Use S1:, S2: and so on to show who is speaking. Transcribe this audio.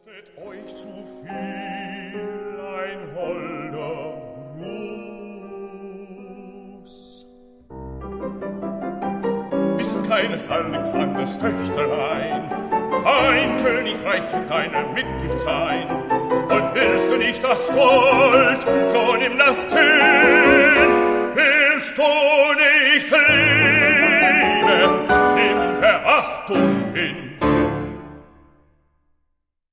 S1: Ist euch zu viel ein holder Gruß? Bist keines Alexanders Töchterlein, kein Königreich für deine Mitgift sein. Und willst du nicht das Gold, so nimm das hin. Willst du nicht Liebe, nimm Verachtung